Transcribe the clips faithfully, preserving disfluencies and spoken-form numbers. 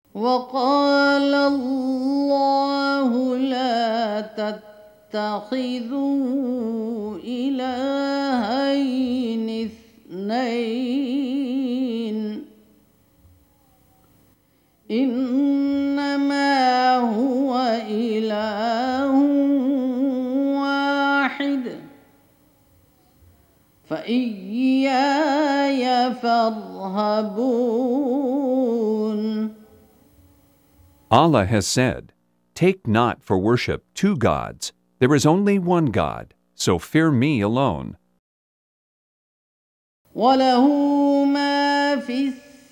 وقال الله لا تتخذوا إلهين اثنين إنما هو إله واحد فإياي فارهبون. Allah has said, "Take not for worship two gods. There is only one God, so fear me alone." وله ما في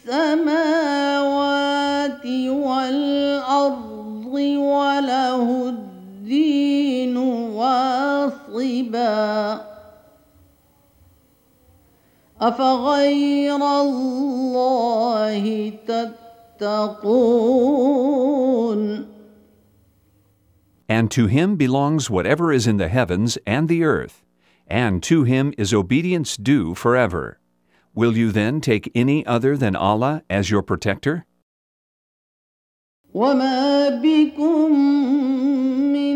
السماوات والأرض وله الدين واصبا أفغير الله تتقون. And to him belongs whatever is in the heavens and the earth, and to him is obedience due forever. Will you then take any other than Allah as your protector? وما بكم من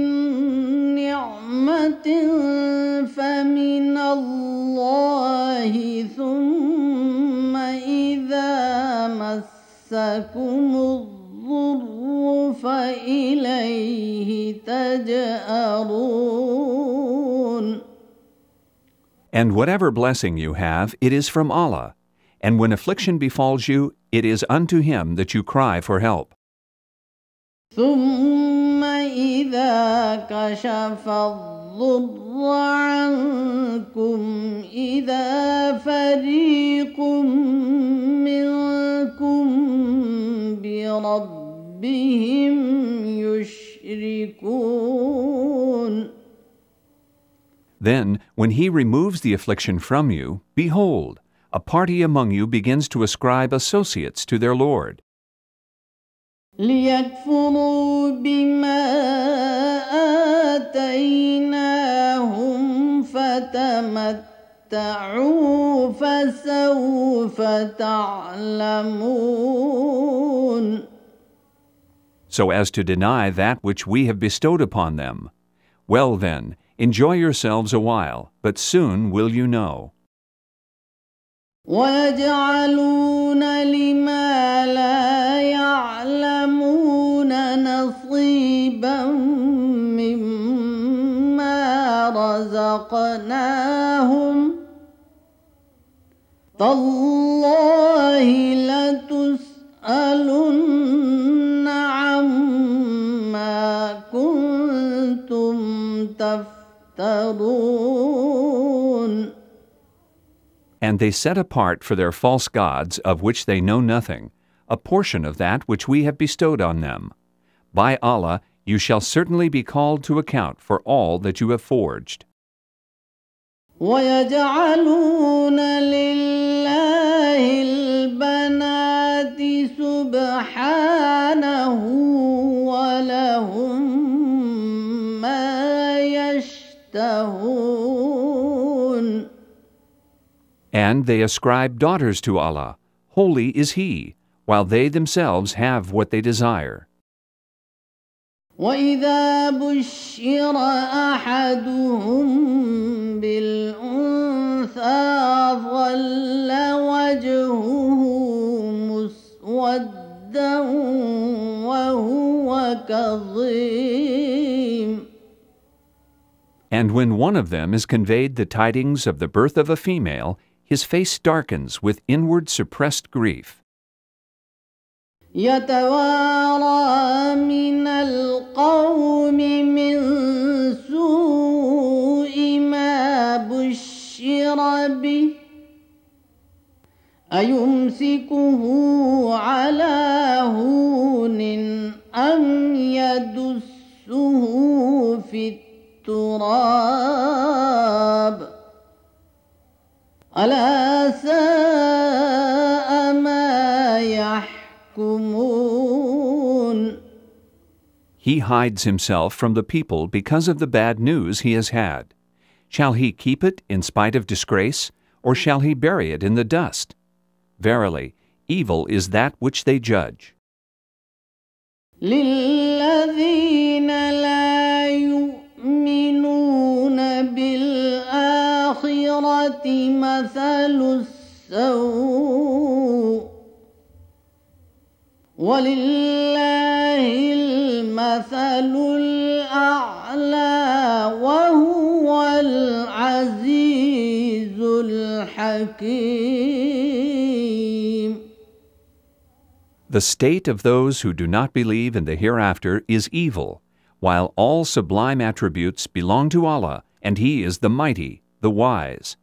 نعمة فمن الله ثم إذا مسكم الضر فإليه تجأرون. And whatever blessing you have, it is from Allah, and when affliction befalls you, it is unto Him that you cry for help. ثم إذا كشف الضر عنكم إذا فريق منكم بربهم يشركون. Then, when He removes the affliction from you, behold, a party among you begins to ascribe associates to their Lord. ليكفروا بما آتيناهم فتمتعوا فسوف تعلمون. So as to deny that which we have bestowed upon them. Well then, enjoy yourselves a while, but soon will you know. ويجعلون لما لا يعلمون نصيبا مما رزقناهم تالله لتسألن عما كنتم تفترون. And they set apart for their false gods, of which they know nothing, a portion of that which we have bestowed on them. By Allah, you shall certainly be called to account for all that you have forged. وَيَجْعَلُونَ لِلَّهِ الْبَنَاتِ سُبْحَانَهُ وَلَهُم مَّا يَشْتَهُونَ. And they ascribe daughters to Allah. Holy is He, while they themselves have what they desire. وَإِذَا بُشِّرَ أَحَدُهُم بِالْأُنثَىٰ ظَلَّ وَجْهُهُ مُسْوَدًّا وَهُوَ كَظِيمٌ. And when one of them is conveyed the tidings of the birth of a female, his face darkens with inward suppressed grief. يتوارى من القوم من سوء ما بشر به أيمسكه على هون أم يدسه في التراب ألا ساء ما يحكمون. He hides himself from the people because of the bad news he has had. Shall he keep it in spite of disgrace, or shall he bury it in the dust? Verily, evil is that which they judge. للذين لا يؤمنون بالآخرة مثل السوء ولله المثل الأعلى وهو العزيز الحكيم. The state of those who do not believe in the hereafter is evil, while all sublime attributes belong to Allah, and He is the Mighty, the Wise.